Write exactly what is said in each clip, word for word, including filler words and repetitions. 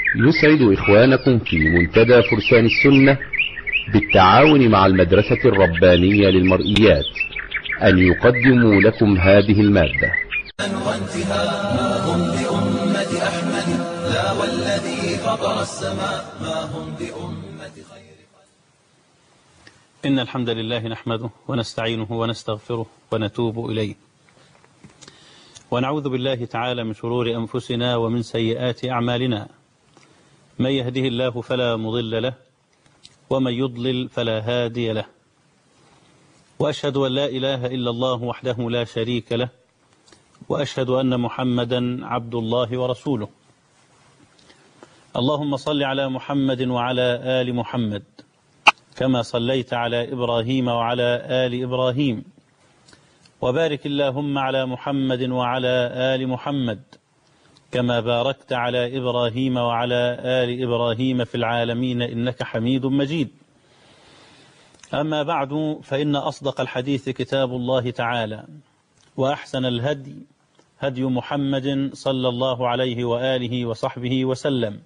يسعد إخوانكم في منتدى فرسان السنة بالتعاون مع المدرسة الربانية للمرئيات أن يقدموا لكم هذه المادة. وانتهاء ما هم بأمة أحمد، لا والذي فطر السماء ما هم بأمة خير. إن الحمد لله نحمده ونستعينه ونستغفره ونتوب إليه، ونعوذ بالله تعالى من شرور أنفسنا ومن سيئات أعمالنا. من يهده الله فلا مضل له، ومن يضلل فلا هادي له، وأشهد أن لا إله إلا الله وحده لا شريك له، وأشهد أن محمدا عبد الله ورسوله. اللهم صل على محمد وعلى آل محمد كما صليت على إبراهيم وعلى آل إبراهيم، وبارك اللهم على محمد وعلى آل محمد كما باركت على إبراهيم وعلى آل إبراهيم في العالمين إنك حميد مجيد. أما بعد، فإن أصدق الحديث كتاب الله تعالى، وأحسن الهدي هدي محمد صلى الله عليه وآله وصحبه وسلم،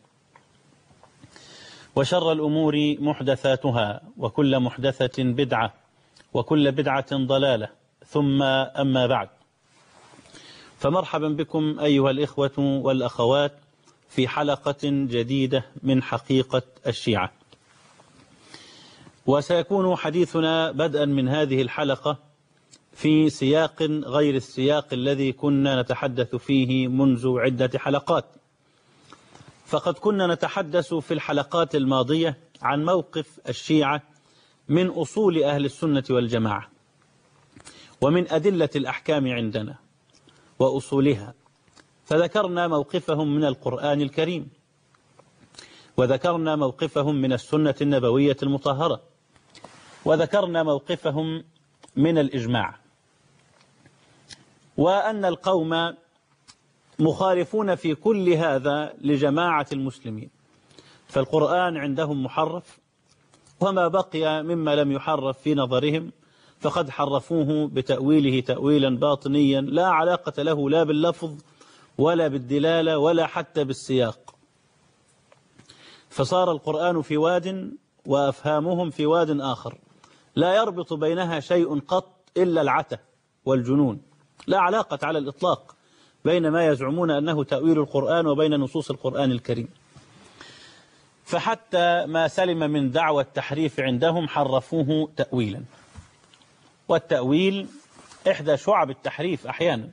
وشر الأمور محدثاتها، وكل محدثة بدعة، وكل بدعة ضلالة، ثم أما بعد، فمرحبا بكم أيها الإخوة والأخوات في حلقة جديدة من حقيقة الشيعة. وسيكون حديثنا بدءا من هذه الحلقة في سياق غير السياق الذي كنا نتحدث فيه منذ عدة حلقات. فقد كنا نتحدث في الحلقات الماضية عن موقف الشيعة من أصول أهل السنة والجماعة، ومن أدلة الأحكام عندنا وأصولها، فذكرنا موقفهم من القرآن الكريم، وذكرنا موقفهم من السنة النبوية المطهرة، وذكرنا موقفهم من الإجماع، وأن القوم مخالفون في كل هذا لجماعة المسلمين، فالقرآن عندهم محرف، وما بقي مما لم يحرف في نظرهم فقد حرفوه بتأويله تأويلا باطنيا لا علاقة له لا باللفظ ولا بالدلالة ولا حتى بالسياق. فصار القرآن في واد وأفهامهم في واد آخر لا يربط بينها شيء قط إلا العته والجنون، لا علاقة على الإطلاق بين ما يزعمون أنه تأويل القرآن وبين نصوص القرآن الكريم. فحتى ما سلم من دعوى التحريف عندهم حرفوه تأويلا، والتأويل إحدى شعب التحريف أحيانا.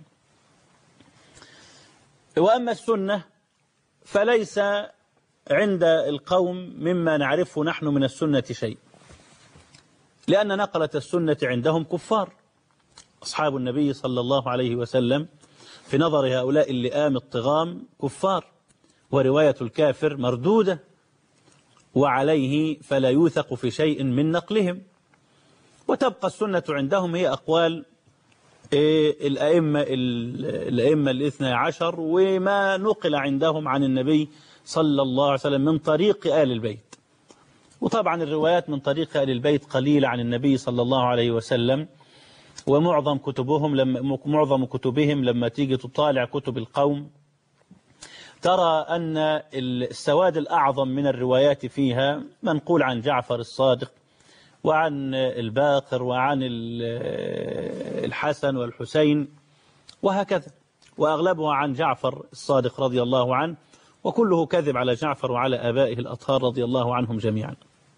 وأما السنة فليس عند القوم مما نعرفه نحن من السنة شيء، لأن نقلة السنة عندهم كفار. أصحاب النبي صلى الله عليه وسلم في نظر هؤلاء اللئام الطغام كفار، ورواية الكافر مردودة، وعليه فلا يوثق في شيء من نقلهم. وتبقى السنة عندهم هي أقوال الأئمة الأئمة الاثنى عشر، وما نقل عندهم عن النبي صلى الله عليه وسلم من طريق آل البيت. وطبعا الروايات من طريق آل البيت قليلة عن النبي صلى الله عليه وسلم، ومعظم كتبهم لما معظم كتبهم لما تيجي تطالع كتب القوم ترى أن السواد الأعظم من الروايات فيها منقول عن جعفر الصادق وعن الباقر وعن الحسن والحسين وهكذا، وأغلبها عن جعفر الصادق رضي الله عنه، وكله كذب على جعفر وعلى آبائه الأطهار رضي الله عنهم جميعا.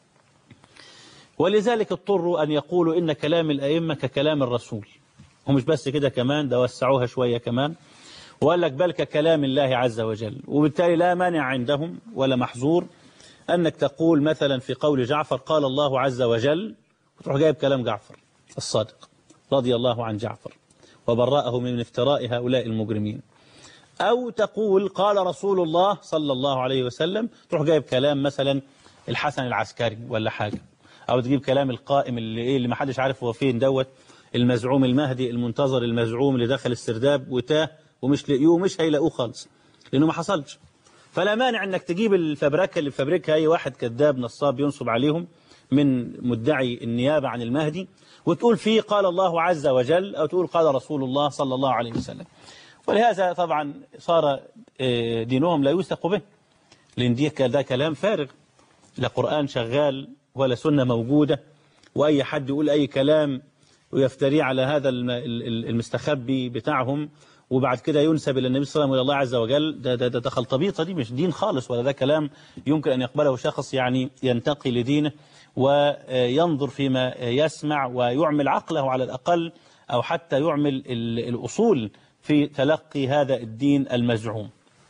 ولذلك اضطروا أن يقولوا إن كلام الأئمة ككلام الرسول، ومش بس كده كمان، ده وسعوها شوية كمان وقال لك بل ككلام الله عز وجل. وبالتالي لا مانع عندهم ولا محظور أنك تقول مثلا في قول جعفر قال الله عز وجل، وتروح جايب كلام جعفر الصادق رضي الله عن جعفر وبرأه من افتراء هؤلاء المجرمين، أو تقول قال رسول الله صلى الله عليه وسلم، تروح جايب كلام مثلا الحسن العسكري ولا حاجة، أو تجيب كلام القائم اللي إيه اللي ما حدش عارف هو فين، دوت المزعوم المهدي المنتظر المزعوم اللي دخل السرداب وتاه ومش لقيوه، مش هيلاقوه خالص لأنه ما حصلش. فلا مانع أنك تجيب الفبركة اللي فبركها أي واحد كذاب نصاب ينصب عليهم من مدعي النيابة عن المهدي، وتقول فيه قال الله عز وجل، أو تقول قال رسول الله صلى الله عليه وسلم. ولهذا طبعا صار دينهم لا يوثق به، لأن دي ده كلام فارغ، لا قرآن شغال ولا سنة موجودة، وأي حد يقول أي كلام ويفتري على هذا المستخبي بتاعهم وبعد كده ينسب إلى النبي صلى الله عليه وسلم وإلى الله عز وجل، ده, ده, ده, ده خلطبيطة، دي مش دين خالص، ولا ده كلام يمكن أن يقبله شخص يعني ينتقي لدينه وينظر فيما يسمع ويعمل عقله على الأقل، أو حتى يعمل الأصول في تلقي هذا الدين المزعوم.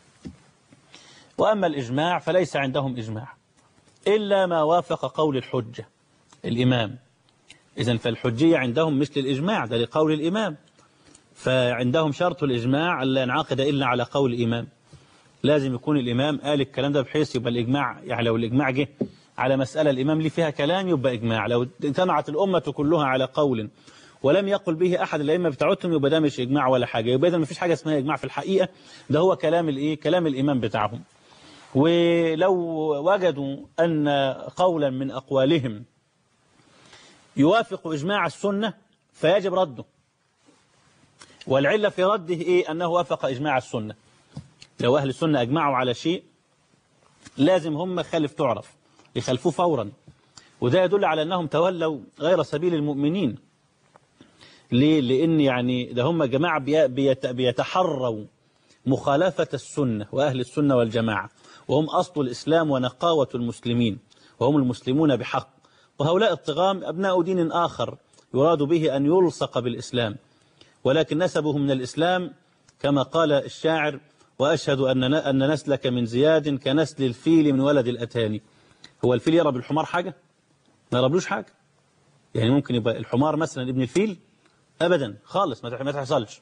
وأما الإجماع فليس عندهم إجماع إلا ما وافق قول الحجة الإمام. إذن فالحجية عندهم مثل الإجماع، ده لقول الإمام، فعندهم شرط الإجماع ألا ينعقد إلا على قول الإمام. لازم يكون الإمام قال الكلام ده بحيث يبقى الإجماع، يعني لو الإجماع جه على مسألة الإمام اللي فيها كلام يبقى إجماع، لو اجتمعت الأمة كلها على قول ولم يقل به أحد الأئمة بتاعتهم يبقى ده مش إجماع ولا حاجة، يبقى ده ما فيش حاجة اسمها إجماع في الحقيقة، ده هو كلام الإيه؟ كلام الإمام بتاعهم. ولو وجدوا أن قولا من أقوالهم يوافق إجماع السنة فيجب رده، والعلة في رده إيه؟ أنه وافق إجماع السنة. لو أهل السنة أجمعوا على شيء لازم هم خلف تعرف يخلفوه فورا، وده يدل على أنهم تولوا غير سبيل المؤمنين. ليه؟ لأن يعني ده هم جماعة بيتحروا مخالفة السنة وأهل السنة والجماعة، وهم أصل الإسلام ونقاوة المسلمين، وهم المسلمون بحق. وهؤلاء الطغام أبناء دين آخر يراد به أن يلصق بالإسلام، ولكن نسبه من الإسلام كما قال الشاعر: وأشهد أن أن نسلك من زياد كنسل الفيل من ولد الأتاني. هو الفيل يرى بالحمار حاجة؟ ما يربلوش حاجة. يعني ممكن يبقى الحمار مثلا ابن الفيل؟ أبدا خالص، ما تحصلش.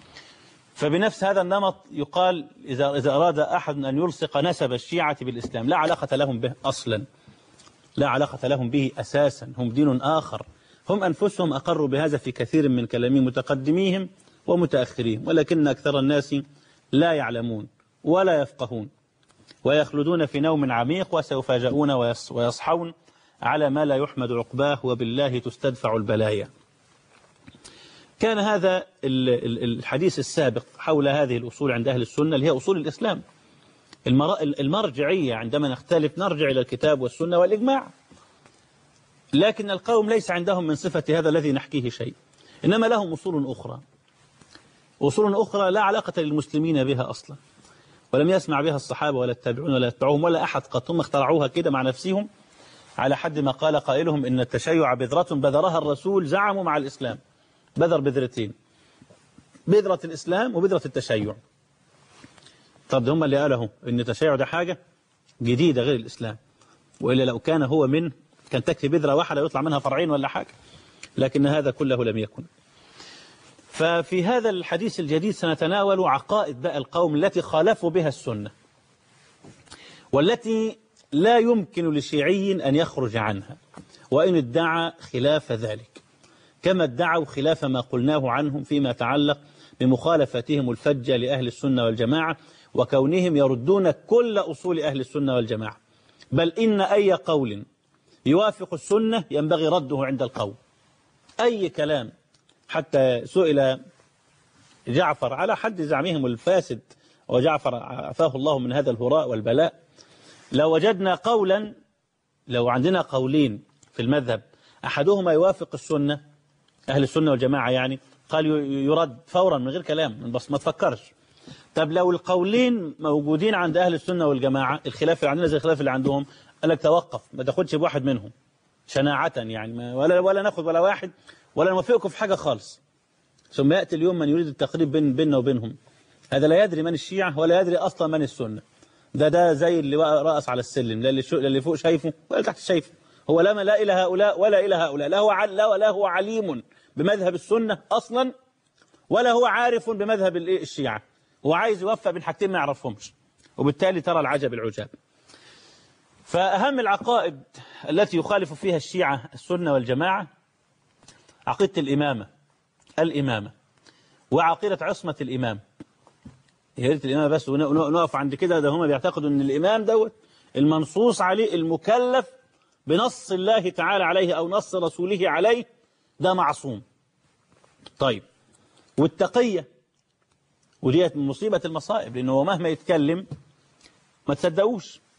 فبنفس هذا النمط يقال إذا إذا أراد أحد أن يلصق نسب الشيعة بالإسلام، لا علاقة لهم به أصلا، لا علاقة لهم به أساسا، هم دين آخر، هم أنفسهم أقروا بهذا في كثير من كلام متقدميهم ومتأخرين، ولكن أكثر الناس لا يعلمون ولا يفقهون، ويخلدون في نوم عميق وسيفاجؤون ويصحون على ما لا يحمد عقباه، وبالله تستدفع البلايا. كان هذا الحديث السابق حول هذه الأصول عند أهل السنة اللي هي أصول الإسلام، المرجعية. عندما نختلف نرجع إلى الكتاب والسنة والإجماع، لكن القوم ليس عندهم من صفة هذا الذي نحكيه شيء، إنما لهم أصول أخرى، أصول أخرى لا علاقة للمسلمين بها أصلا، ولم يسمع بها الصحابة ولا التابعون ولا يتبعوهم ولا أحد قط، هم اخترعوها كده مع نفسهم، على حد ما قال قائلهم إن التشيع بذرة بذرها الرسول، زعموا مع الإسلام بذر بذرتين، بذرة الإسلام وبذرة التشيع. طب هم اللي قالوا إن التشيع ده حاجة جديدة غير الإسلام، وإلا لو كان هو من كان تكفي بذرة واحدة يطلع منها فرعين ولا حاجة، لكن هذا كله لم يكن. ففي هذا الحديث الجديد سنتناول عقائد بقى القوم التي خالفوا بها السنة، والتي لا يمكن لشيعي أن يخرج عنها وإن ادعى خلاف ذلك، كما ادعوا خلاف ما قلناه عنهم فيما يتعلق بمخالفتهم الفجة لأهل السنة والجماعة، وكونهم يردون كل أصول أهل السنة والجماعة، بل إن أي قول يوافق السنة ينبغي رده عند القوم. أي كلام، حتى سئل جعفر على حد زعمهم الفاسد، وجعفر عافاه الله من هذا الهراء والبلاء، لو وجدنا قولا، لو عندنا قولين في المذهب أحدهما يوافق السنة أهل السنة والجماعة يعني، قال يرد فورا من غير كلام، بس ما تفكرش. طب لو القولين موجودين عند أهل السنة والجماعة، الخلاف اللي عندنا زي الخلاف اللي عندهم، قال لك توقف، ما تاخدش بواحد منهم شناعة يعني، ولا ولا ناخد ولا واحد، ولا نوافقكم في حاجة خالص. ثم يأتي اليوم من يريد التقريب بين بيننا وبينهم، هذا لا يدري من الشيعة ولا يدري أصلا من السنة، ده ده زي اللي رأس على السلم، لا اللي, اللي فوق شايفه ولا تحت شايفه، هو لا لا إلى هؤلاء ولا إلى هؤلاء، لا هو لا لا هو عليم بمذهب السنة أصلا، ولا هو عارف بمذهب الشيعة، هو عايز يوفق بين حاجتين ما يعرفهمش، وبالتالي ترى العجب العجاب. فأهم العقائد التي يخالف فيها الشيعة السنة والجماعة عقيدة الإمامة، الإمامة وعقيدة عصمة الإمام. يا ريت الإمامة بس ونقف عند كده، ده هم بيعتقدوا أن الإمام دوت المنصوص عليه، المكلف بنص الله تعالى عليه أو نص رسوله عليه، ده معصوم. طيب، والتقية، وديت مصيبة المصائب، لأنه مهما يتكلم ما تصدقوش،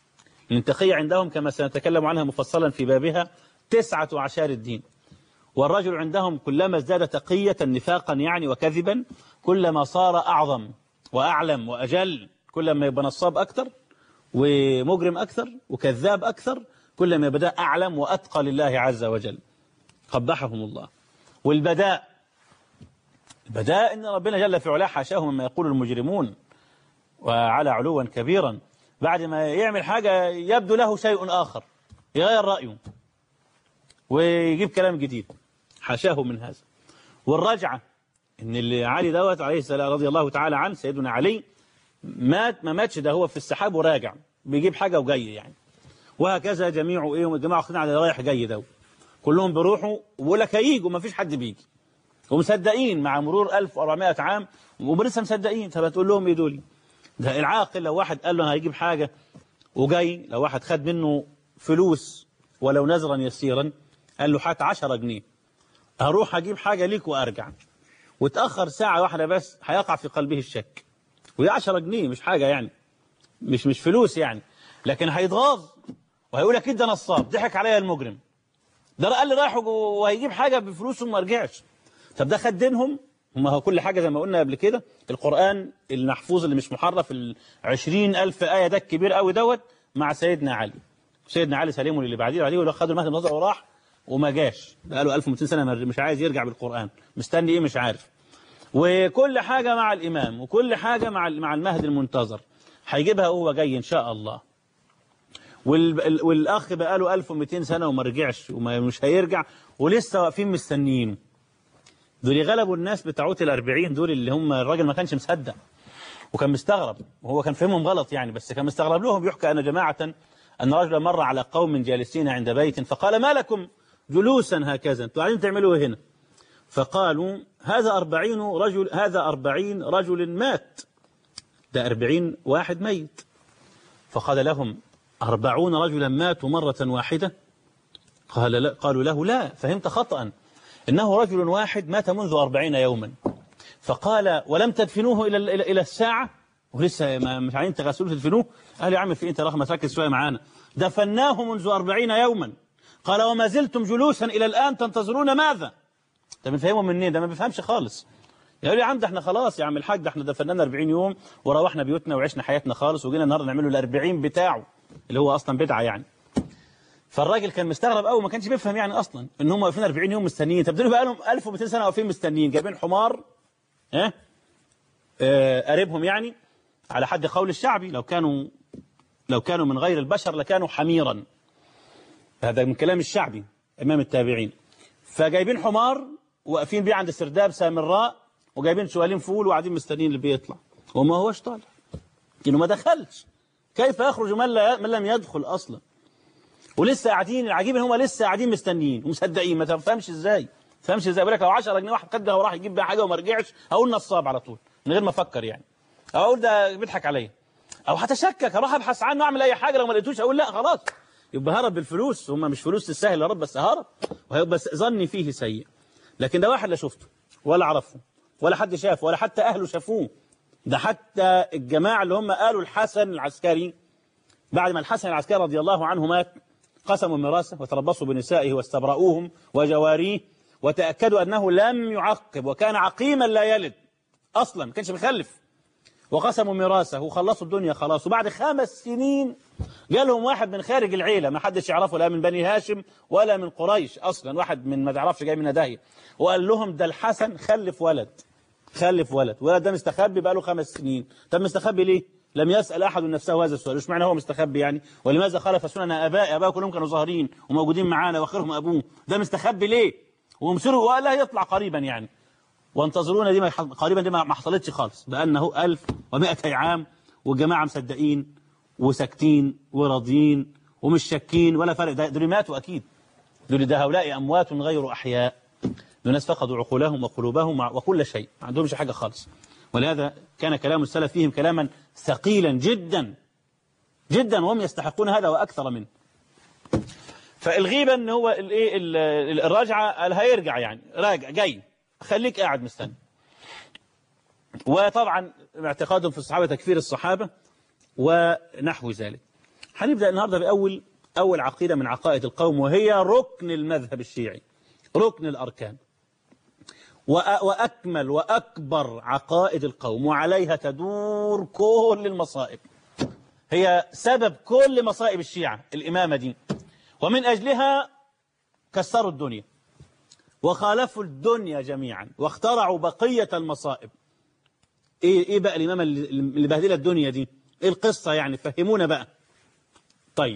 التقية عندهم كما سنتكلم عنها مفصلا في بابها تسعة أعشار الدين. والرجل عندهم كلما ازداد تقية نفاقا يعني وكذبا كلما صار أعظم وأعلم وأجل، كلما يبقى نصاب أكثر ومجرم أكثر وكذاب أكثر، كلما يبدأ أعلم وأتقى لله عز وجل. قبحهم الله. والبداء، البداء إن ربنا جل في علاه حاشاه مما يقول المجرمون وعلى علوا كبيرا، بعد ما يعمل حاجة يبدو له شيء آخر يغير رأيه ويجيب كلام جديد، حاشاه من هذا. والرجعة إن اللي علي دوت عليه السلام رضي الله تعالى عنه سيدنا علي مات ما ماتش، ده هو في السحاب وراجع بيجيب حاجة وجاي يعني. وهكذا جميع إيه جماعة واخدين على رايح جاي ده، كلهم بيروحوا ولا هيجوا ما فيش حد بيجي ومصدقين مع مرور ألف وأربعمائة عام ولسه مصدقين. فبتقول لهم ايه دول؟ ده العاقل لو واحد قال له هيجيب حاجة وجاي، لو واحد خد منه فلوس ولو نذرا يسيرا قال له هات عشرة جنيه هروح اجيب حاجة ليك وارجع، وتأخر ساعة واحدة بس هيقع في قلبه الشك. وهي عشرة جنيه مش حاجة يعني، مش مش فلوس يعني، لكن هيتغاظ وهيقول اكيد ده نصاب، ضحك عليا المجرم، ده قال لي رايح وهيجيب حاجة بفلوسهم وما رجعش. طب ده خد دينهم هم، هو كل حاجة زي ما قلنا قبل كده. القرآن المحفوظ اللي مش محرف العشرين ألف آية ده الكبير قوي دوت مع سيدنا علي. سيدنا علي سليمه اللي بعديه عليه، ولو خدوا المهد النظر وراح وما جاش، بقى له ألف ومئتين سنة مش عايز يرجع بالقرآن، مستني ايه مش عارف. وكل حاجة مع الإمام وكل حاجة مع مع المهد المنتظر هيجيبها هو جاي إن شاء الله. والأخ بقى له ألف ومئتين سنة وما رجعش ومش هيرجع ولسه واقفين مستنيين. دول غلبوا الناس بتاعوت الأربعين دول اللي هم الراجل ما كانش مصدق وكان مستغرب، وهو كان فهمهم غلط يعني، بس كان مستغرب لهم. يحكى أن جماعة أن رجلا مر على قوم جالسين عند بيت فقال ما لكم جلوسا هكذا، انتوا قاعدين تعملوا هنا؟ فقالوا هذا أربعين رجل هذا أربعين رجل مات، ده أربعين واحد ميت. فقال لهم أربعون رجلا ماتوا مرة واحدة؟ قال لا. قالوا له لا، فهمت خطأ، إنه رجل واحد مات منذ أربعين يوما. فقال ولم تدفنوه إلى إلى إلى الساعة؟ ولسه مش عايزين تغسلوه تدفنوه؟ قال يا عم في أنت رغم تركز شوية معانا، دفناه منذ أربعين يوما. قال وما زلتم جلوسا إلى الآن تنتظرون ماذا؟ ده بنفهمه منين؟ ده ما بيفهمش خالص. يقول يا عم ده احنا خلاص يا عم الحاج، ده احنا دفننا أربعين يوم وروحنا بيوتنا وعشنا حياتنا خالص، وجينا النهارده نعمله الأربعين بتاعه اللي هو أصلا بدعة يعني. فالراجل كان مستغرب قوي، ما كانش بيفهم يعني اصلا ان هم واقفين أربعين يوم مستنيين. طب دول بقى لهم ألف ومئتين سنه واقفين مستنيين، جايبين حمار ها آه قريبهم يعني، على حد قول الشعبي لو كانوا لو كانوا من غير البشر لكانوا حميرا، هذا من كلام الشعبي امام التابعين. فجايبين حمار واقفين بيه عند سرداب سامراء، وجايبين سؤالين فول وقاعدين مستنيين اللي بيطلع وما هوش طالع انه ما دخلش. كيف يخرج من, لا من لم يدخل اصلا؟ ولسه قاعدين، العجيب ان هم لسه قاعدين مستنيين ومصدقين. ما تفهمش ازاي؟ ما تفهمش ازاي؟ بقول لك لو عشرة جنيه واحد خدها وراح يجيب بيها حاجه وما رجعش هقول نصاب على طول من غير ما افكر يعني، اقول ده بيضحك عليا، او هتشكك اروح ابحث عنه اعمل اي حاجه، لو ما لقيتوش اقول لا خلاص يبقى هرب بالفلوس، هم مش فلوس تستاهل يا رب بس هرب، وهيبقى ظني فيه سيء. لكن ده واحد لا شفته ولا عرفه ولا حد شافه ولا حتى اهله شافوه. ده حتى الجماعه اللي هم قالوا الحسن العسكري بعد ما الحسن العسكري رضي الله عنه مات قسموا ميراثه وتربصوا بنسائه واستبرؤوهم وجواريه وتأكدوا أنه لم يعقب وكان عقيما لا يلد أصلا، ما كانش بيخلف، وقسموا ميراثه وخلصوا الدنيا خلاص. وبعد خمس سنين جالهم واحد من خارج العيلة ما حدش يعرفه لا من بني هاشم ولا من قريش أصلا، واحد من ما تعرفش جاي من داهية، وقال لهم ده الحسن خلف ولد خلف ولد ولد ده مستخبي بقى له خمس سنين. طب مستخبي ليه؟ لم يسأل أحد نفسه هذا السؤال، مش معنى هو مستخبي يعني؟ ولماذا خالف سنن آباء آباء كلهم كانوا ظاهرين وموجودين معانا واخرهم أبوه، ده مستخبي ليه؟ ومصروا ولا يطلع قريبا يعني، وانتظرونا دي ما قريبا دي ما حصلتش خالص، بأنه ألف ومائتي عام والجماعة مصدقين وساكتين وراضيين ومش شاكين ولا فرق. دول ماتوا أكيد، دول ده هؤلاء أموات غير أحياء، دول ناس فقدوا عقولهم وقلوبهم وكل شيء، ما عندهمش حاجة خالص. ولهذا كان كلام السلف فيهم كلاما ثقيلا جدا جدا، وهم يستحقون هذا وأكثر منه. فالغيبة ان هو الايه الراجعة هيرجع يعني راجع جاي، خليك قاعد مستني. وطبعا اعتقادهم في الصحابة تكفير الصحابة ونحو ذلك. هنبدأ النهاردة بأول أول عقيدة من عقائد القوم، وهي ركن المذهب الشيعي، ركن الأركان، وأكمل وأكبر عقائد القوم، وعليها تدور كل المصائب، هي سبب كل مصائب الشيعة الإمامة دي، ومن أجلها كسروا الدنيا وخالفوا الدنيا جميعا واخترعوا بقية المصائب. إيه, إيه بقى الإمامة اللي بهدلت الدنيا دي؟ إيه القصة يعني؟ فهمونا بقى. طيب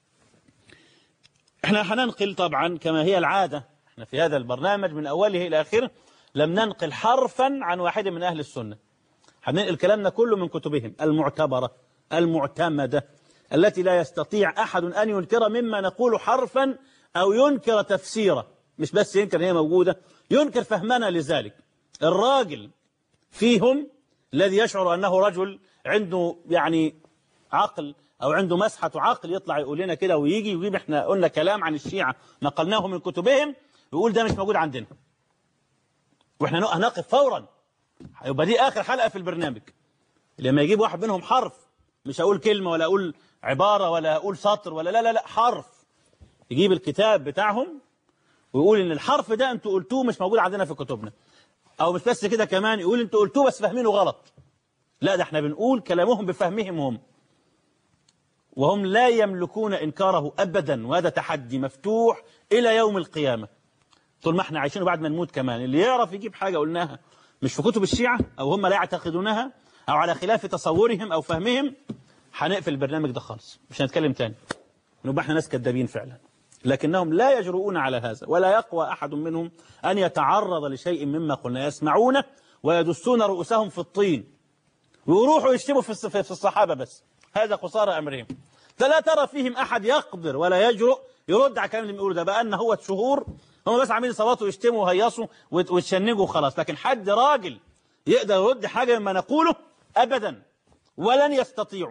احنا هننقل طبعا كما هي العادة، احنا في هذا البرنامج من أوله إلى آخره لم ننقل حرفا عن واحد من أهل السنة، هننقل كلامنا كله من كتبهم المعتبرة المعتمدة التي لا يستطيع أحد أن ينكر مما نقول حرفا أو ينكر تفسيره، مش بس ينكر هي موجودة، ينكر فهمنا لذلك. الراجل فيهم الذي يشعر أنه رجل عنده يعني عقل أو عنده مسحة عقل يطلع يقول لنا كده ويجي ويجيب احنا قلنا كلام عن الشيعة نقلناه من كتبهم ويقول ده مش موجود عندنا، واحنا هنقف فورا، يبقى دي آخر حلقة في البرنامج. لما يجيب واحد منهم حرف، مش هقول كلمة ولا أقول عبارة ولا أقول سطر ولا لا لا لا حرف، يجيب الكتاب بتاعهم ويقول إن الحرف ده أنتوا قلتوه مش موجود عندنا في كتبنا، أو مش بس كده كمان يقول أنتوا قلتوه بس فاهمينه غلط. لا، ده احنا بنقول كلامهم بفهمهم هم، وهم لا يملكون إنكاره أبدا، وهذا تحدي مفتوح إلى يوم القيامة طول ما احنا عايشين وبعد ما نموت كمان. اللي يعرف يجيب حاجة قلناها مش في كتب الشيعة أو هم لا يعتقدونها أو على خلاف تصورهم أو فهمهم، هنقفل البرنامج ده خالص، مش هنتكلم تاني، نبقى احنا ناس كذابين فعلا. لكنهم لا يجرؤون على هذا، ولا يقوى أحد منهم أن يتعرض لشيء مما قلنا، يسمعونه ويدسون رؤوسهم في الطين ويروحوا يشتموا في الصحابة بس، هذا قصارى أمرهم. فلا ترى فيهم أحد يقدر ولا يجرؤ يرد على الكلام اللي بيقوله ده، بقى أن هو شهور هم بس عاملين صواتوا يشتموا ويهيصوا ويتشنجوا خلاص، لكن حد راجل يقدر يرد حاجة مما نقوله أبدا ولن يستطيعوا.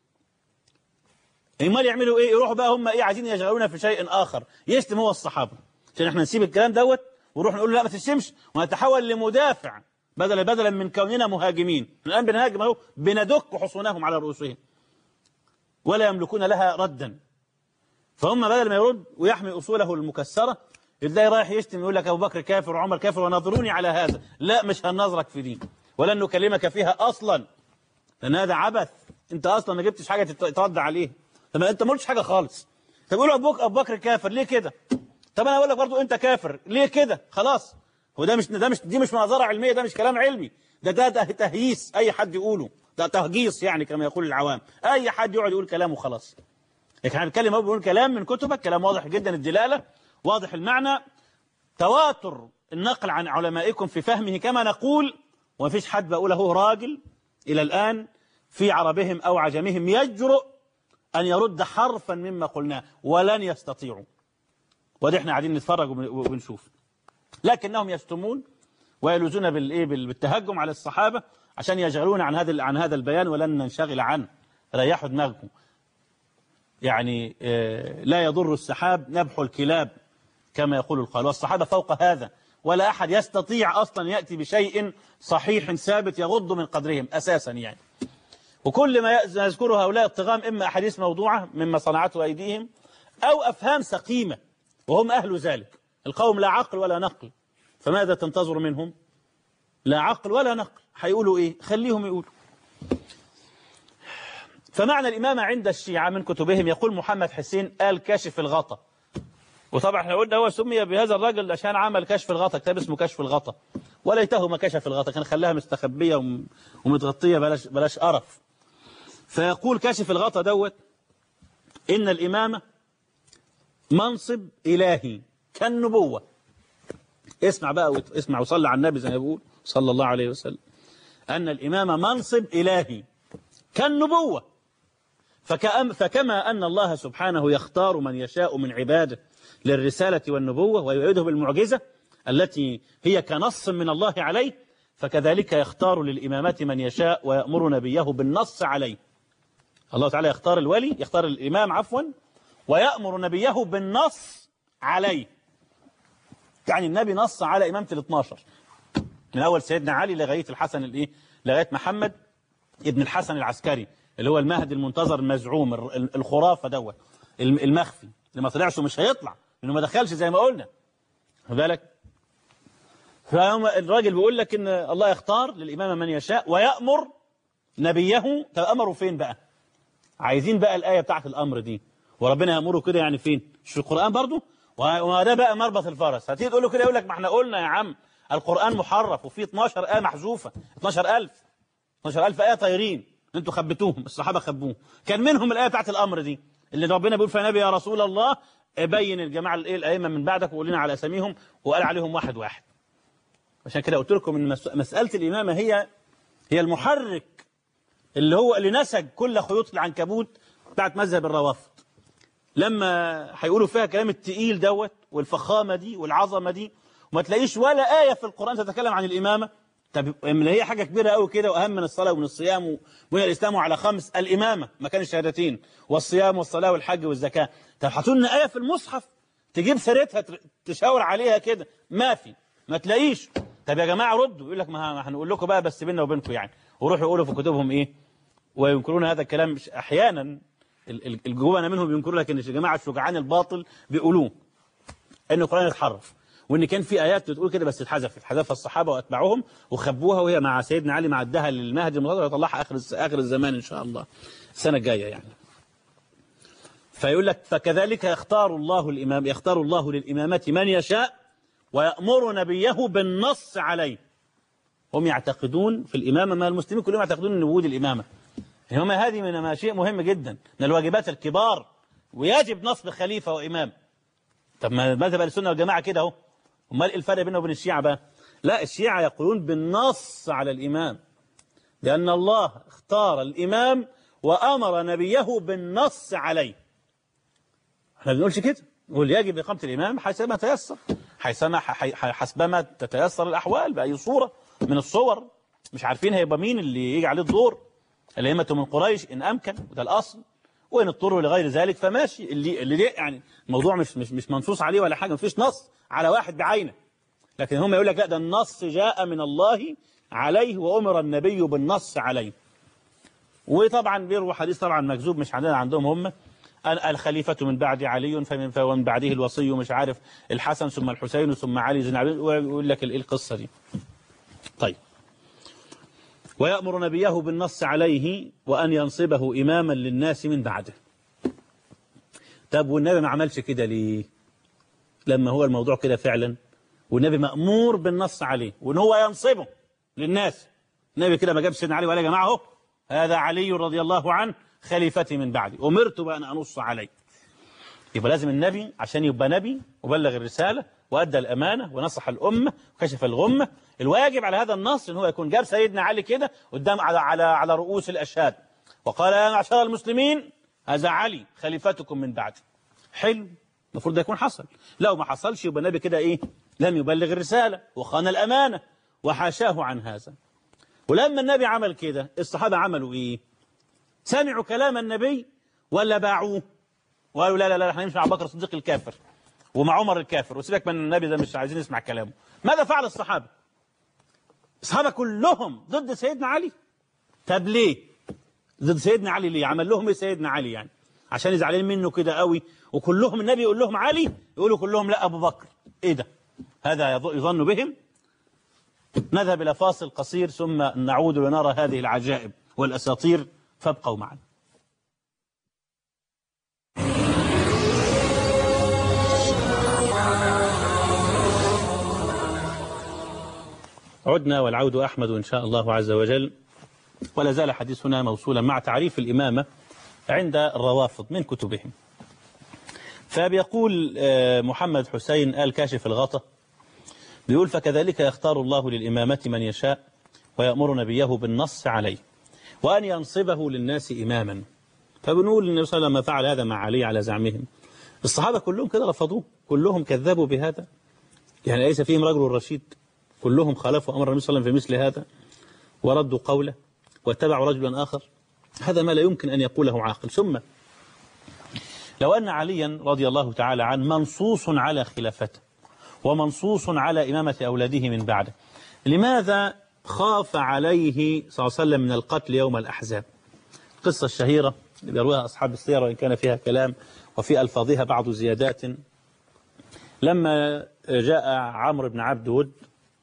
امال يعملوا ايه؟ يروحوا بقى هم ايه عايزين يشغلونا في شيء اخر، يشتم هو الصحابه عشان احنا نسيب الكلام دوت ونروح نقول له لا ما تشتمش، ونتحول لمدافع بدلا بدلا من كوننا مهاجمين. الان بنهاجم اهو، بندك حصونهم على رؤوسهم ولا يملكون لها ردا. فهم بدل ما يرد ويحمي اصوله المكسره ازاي رايح يشتم يقول لك ابو بكر كافر وعمر كافر وناظروني على هذا. لا، مش هننظرك في دين ولن نكلمك فيها اصلا، لان هذا عبث، انت اصلا ما جبتش حاجه ترد عليه. طب انت ما قلتش حاجه خالص. طب يقولوا ابوك ابو بكر كافر ليه كده؟ طب انا اقول لك برضه انت كافر ليه كده؟ خلاص، هو ده مش ده مش دي مش مناظره علميه، ده مش كلام علمي، ده ده, ده تهييس اي حد يقوله، ده تهجيص يعني كما يقول العوام، اي حد يقعد يقول كلامه خلاص. لكن احنا بنتكلم اهو بنقول كلام من كتبك، كلام واضح جدا الدلاله، واضح المعنى، تواتر النقل عن علمائكم في فهمه كما نقول، وما فيش حد بقول اهو راجل الى الان في عربهم او عجمهم يجرؤ أن يرد حرفا مما قلناه، ولن يستطيعوا. ودي احنا قاعدين نتفرج وبنشوف. لكنهم يشتمون ويلوزون بالايه بالتهجم على الصحابة عشان يشغلون عن هذا عن هذا البيان، ولن ننشغل عنه. ريحوا دماغكم. يعني اه لا يضر السحاب نبح الكلاب كما يقول القائل، والصحابة فوق هذا، ولا أحد يستطيع أصلا يأتي بشيء صحيح ثابت يغض من قدرهم أساسا يعني. وكل ما يذكره هؤلاء الطغام إما أحاديث موضوعة مما صنعته أيديهم أو أفهام سقيمة، وهم أهل ذلك. القوم لا عقل ولا نقل، فماذا تنتظر منهم؟ لا عقل ولا نقل، هيقولوا إيه؟ خليهم يقولوا. فمعنى الإمامة عند الشيعة من كتبهم يقول محمد حسين قال كاشف الغطا، وطبعا احنا قلنا هو سمي بهذا الرجل عشان عمل كشف الغطا، كتاب اسمه كشف الغطا، وليته ما كشف الغطا، كان خلاها مستخبية ومتغطية، بلاش بلاش قرف. فيقول كاشف الغطا دوت إن الإمامة منصب إلهي كالنبوة. اسمع بقى، اسمع وصلي على النبي زي ما بيقول صلى الله عليه وسلم، أن الإمامة منصب إلهي كالنبوة. فكأم فكما أن الله سبحانه يختار من يشاء من عباده للرسالة والنبوة ويؤيده بالمعجزة التي هي كنص من الله عليه، فكذلك يختار للإمامة من يشاء ويأمر نبيه بالنص عليه. الله تعالى يختار الولي، يختار الإمام عفوا، ويأمر نبيه بالنص عليه. يعني النبي نص على إمامة الاثناشر من أول سيدنا علي لغاية الحسن الإيه؟ لغاية محمد ابن الحسن العسكري اللي هو المهدي المنتظر المزعوم الخرافة دوت المخفي اللي ما طلعش ومش هيطلع لأنه ما دخلش زي ما قلنا. خد بالك؟ فالراجل بيقول لك إن الله يختار للإمامة من يشاء ويأمر نبيه. طب أمره فين بقى؟ عايزين بقى الآية بتاعت الأمر دي، وربنا يأمره كده يعني فين؟ مش في القرآن برضو؟ وده بقى مربط الفرس. هتيجي تقول له كده يقول لك ما احنا قلنا يا عم القرآن محرف وفيه اتناشر آية محذوفة، اتناشر ألف اتناشر ألف آية طايرين انتوا خبتوهم، الصحابة خبوهم. كان منهم الآية بتاعت الأمر دي اللي ربنا بيقول فيها نبي يا رسول الله بين الجماعة الايه الأئمة من بعدك وقول لنا على أساميهم وقال عليهم واحد واحد. عشان كده قلت لكم ان مسألة الإمامة هي هي المحرك اللي هو اللي نسج كل خيوط العنكبوت بتاعت مذهب الروافض. لما هيقولوا فيها كلام التقيل دوت والفخامة دي والعظمة دي وما تلاقيش ولا آية في القرآن تتكلم عن الإمامة. طب اللي هي حاجة كبيرة قوي كده وأهم من الصلاة ومن الصيام ومن الإسلام على خمس، الإمامة مكان الشهادتين والصيام والصلاة والحج والزكاة. طب حطوا لنا آية في المصحف تجيب سيرتها تشاور عليها كده، ما في، ما تلاقيش. طب يا جماعة ردوا. يقول لك ما هنقول لكم بقى بس بيننا وبينكم يعني، وروحوا يقولوا في كتبهم إيه وينكرون هذا الكلام. أحيانا الجوانا منهم ينكروا لك ان الجماعه الشجعان الباطل بيقولوه ان القرآن اتحرف وان كان في ايات بتقول كده بس اتحذفت، حذفها الصحابه واتباعهم وخبوها وهي مع سيدنا علي مع الدها للمهدي المنتظر يطلعها اخر اخر الزمان ان شاء الله السنه الجايه يعني. فيقول لك فكذلك يختار الله الامام يختار الله للامامه من يشاء ويأمر نبيه بالنص عليه. هم يعتقدون في الامامه، ما المسلمين كلهم يعتقدون ان وجود الامامه هم هذه من ما شيء مهم جدا من الواجبات الكبار ويجب نصب خليفة وإمام. طب ما مذهب السنة والجماعة كده اهو. امال ايه الفرق بينه وبين الشيعة بقى؟ لا، الشيعة يقولون بالنص على الإمام لأن الله اختار الإمام وأمر نبيه بالنص عليه. احنا بنقولش كده، نقول يجب إقامة الإمام حسب تيسر، حسبما تتيسر الأحوال بأي صورة من الصور. مش عارفين هيبقى مين اللي يجي عليه الدور، الأئمة من قريش إن أمكن وده الأصل، وإن اضطروا لغير ذلك فماشي. اللي اللي يعني الموضوع مش مش مش منصوص عليه ولا حاجة، مفيش نص على واحد بعينه، لكن هم يقول لك لا ده النص جاء من الله عليه وأمر النبي بالنص عليه. وطبعا بيروى حديث طبعا مكذوب مش عندنا عندهم هم، الخليفة من بعد علي فمن فمن بعده الوصي مش عارف الحسن ثم الحسين ثم علي زين عبد، ويقول لك ايه القصة دي. طيب ويأمر نبيه بالنص عليه وأن ينصبه إماما للناس من بعده. طب والنبي ما عملش كده ليه لما هو الموضوع كده فعلا والنبي مأمور بالنص عليه وإن هو ينصبه للناس؟ النبي كده ما جابش سيدنا علي وقال يا جماعة اهو هذا علي رضي الله عنه خليفتي من بعدي أمرت بأن أنص عليه. يبقى لازم النبي عشان يبقى نبي وبلغ الرسالة وأدى الأمانة ونصح الأمة وكشف الغمة، الواجب على هذا النص إن هو يكون جاب سيدنا علي كده قدام على على على رؤوس الأشهاد وقال يا معشر المسلمين هذا علي خليفتكم من بعدي. حلو، المفروض ده يكون حصل. لو ما حصلش يبقى النبي كده إيه؟ لم يبلغ الرسالة وخان الأمانة وحاشاه عن هذا. ولما النبي عمل كده الصحابة عملوا إيه؟ سمعوا كلام النبي ولا باعوه؟ وقالوا لا لا لا احنا نمشي مع بكر الصديق الكافر ومع عمر الكافر وسيبك من النبي ده مش عايزين نسمع كلامه. ماذا فعل الصحابة؟ الصحابة كلهم ضد سيدنا علي. طب ليه ضد سيدنا علي؟ ليه عمل لهم ايه سيدنا علي يعني عشان يزعلين منه كده قوي وكلهم النبي يقول لهم علي يقولوا كلهم لا ابو بكر؟ ايه ده؟ هذا يظن بهم. نذهب الى فاصل قصير ثم نعود ونرى هذه العجائب والاساطير، فابقوا معنا. عدنا والعود أحمد إن شاء الله عز وجل، ولا زال حديثنا موصولا مع تعريف الإمامة عند الروافض من كتبهم. فبيقول محمد حسين آل كاشف الغطا بيقول فكذلك يختار الله للإمامة من يشاء ويأمر نبيه بالنص عليه وأن ينصبه للناس إماما. فبنقول النبي صلى الله عليه وسلم فعل هذا مع علي على زعمهم. الصحابة كلهم كده رفضوه، كلهم كذبوا بهذا، يعني ليس فيهم رجل رشيد، كلهم خالفوا أمر النبي صلى الله عليه وسلم في مثل هذا وردوا قوله واتبعوا رجلا آخر. هذا ما لا يمكن أن يقوله عاقل. ثم لو أن عليا رضي الله تعالى عنه منصوص على خلافته ومنصوص على إمامة أولاده من بعده، لماذا خاف عليه صلى الله عليه وسلم من القتل يوم الأحزاب؟ القصة الشهيرة اللي يرويها أصحاب السيرة وإن كان فيها كلام وفي ألفاظها بعض زيادات. لما جاء عمرو بن عبد ود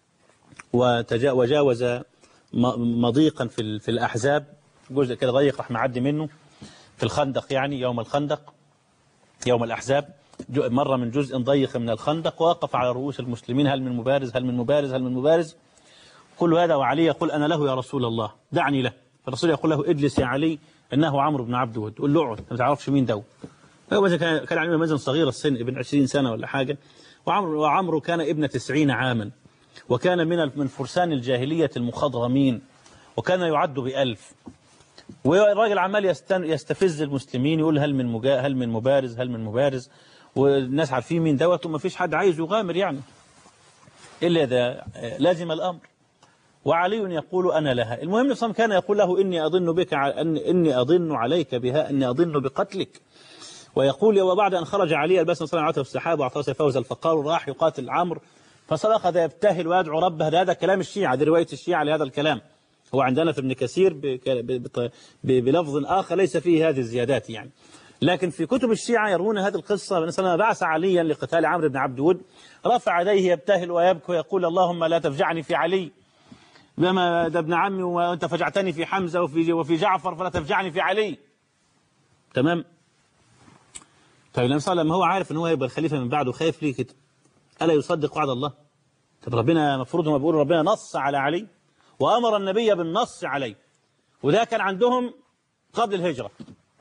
وجاوز مضيقا في في الأحزاب، جزء كده ضيق راح معدي منه في الخندق، يعني يوم الخندق يوم الأحزاب، مرة من جزء ضيق من الخندق، ووقف على رؤوس المسلمين هل من مبارز هل من مبارز هل من مبارز، كل هذا وعلي يقول أنا له يا رسول الله دعني له. فالرسول يقول له اجلس يا علي إنه عمرو بن عبد ود، قل له اقعد ما تعرفش مين ده. هو كان كان علي مثلا صغير السن ابن عشرين سنة ولا حاجة، وعمرو وعمرو كان ابن تسعين عاما، وكان من من فرسان الجاهلية المخضرمين، وكان يعد بألف. والراجل عمال يستفز المسلمين يقول هل من مجا هل من مبارز هل من مبارز، والناس عارفين مين دوت وما فيش حد عايز يغامر يعني إلا إذا لازم الأمر. وعلي يقول أنا لها. المهم صلى كان يقول له إني أظن بك أن إني أظن عليك بها إني أظن بقتلك. ويقول وبعد أن خرج علي الباس صلى الله عليه وسلم السحاب وأعطاه فوز الفقار راح يقاتل عمرو، فأخذ يبتهل ويدعو ربه. هذا كلام الشيعة، هذه رواية الشيعة لهذا الكلام. هو عندنا في ابن كثير بلفظ آخر ليس فيه هذه الزيادات يعني، لكن في كتب الشيعة يرون هذه القصة. مثلا بعث عليا لقتال عمرو بن عبد ود، رفع يديه يبتهل ويبكي ويقول اللهم لا تفجعني في علي، لما ده ابن عمي وانت فجعتني في حمزة وفي وفي جعفر فلا تفجعني في علي. تمام. طيب النبي صلى الله عليه وسلم هو عارف ان هو هيبقى الخليفة من بعده، خايف ليه كده؟ ألا يصدق وعد الله؟ طب ربنا مفروض ما بيقول ربنا نص على علي وأمر النبي بالنص عليه، وده كان عندهم قبل الهجرة،